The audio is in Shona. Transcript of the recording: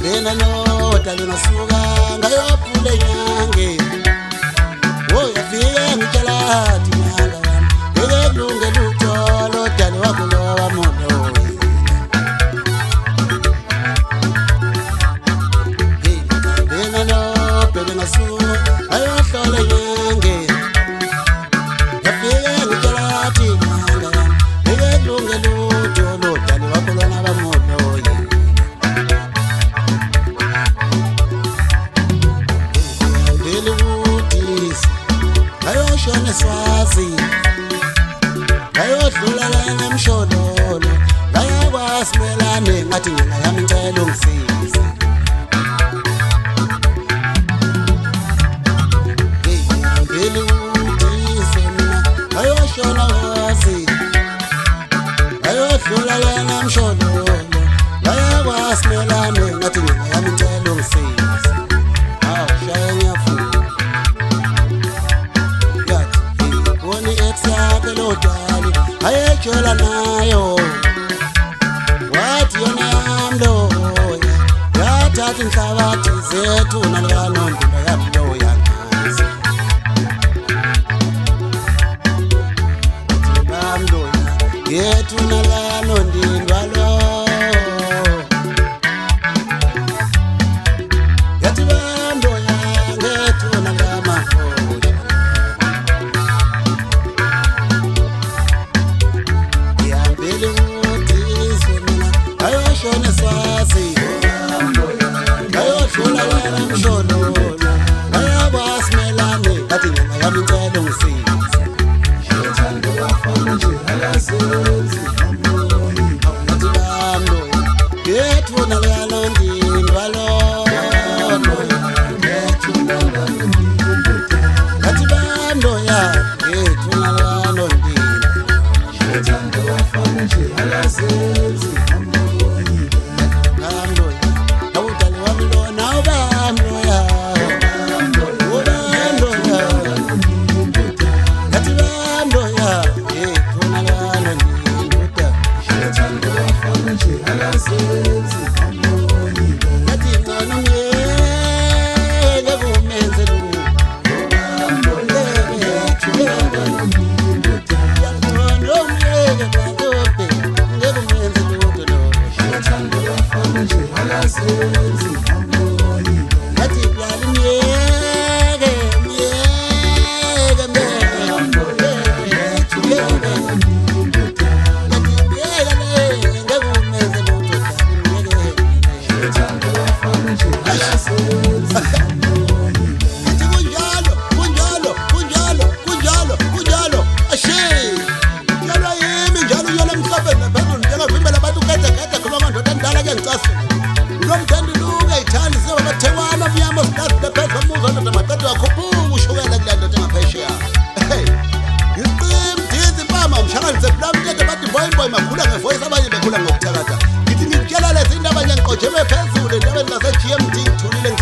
Lena no talina suga ngayophule nyange yafika ngitshela nyanga ngekulunge lutho lodali wakulowa mono Lena no bebe ngasuka ayohlole nyange yafika ngitshela nyanga ngekulunge lutho lodali wakulowa mono Shone swazi ayodlula lana mshodolo bayakwasimela ngathi ngina yami ngicela ungisize ngeli uthise mina ayoshona wazi ayodlula lana mshodolo bayakwasimela ngathi ngina yami ngicela ungisize awu shaya nyafu Lodali ayejela nayo wathi yona yamlo yathatha inhlabathi zethu nalanondo yamlo yangazi bamlo yethu nalanondo ndwalo yathi bamlo yangethu nalamafo Shone swazi ayodlula lana mshodolo bayakwasimela ngathi ngina yami ngicela ungisize ngithanda wafana nje alazenzi ngathi bamlo yethu nalanondo ndwalo yethu nalanondo ngathi bamlo yethu nalanondo ngithanda wafana nje alazenzi Ngithi ngikutshela lezi indaba nje ngiqojeme phezulu endabeni lase GMT ngithulile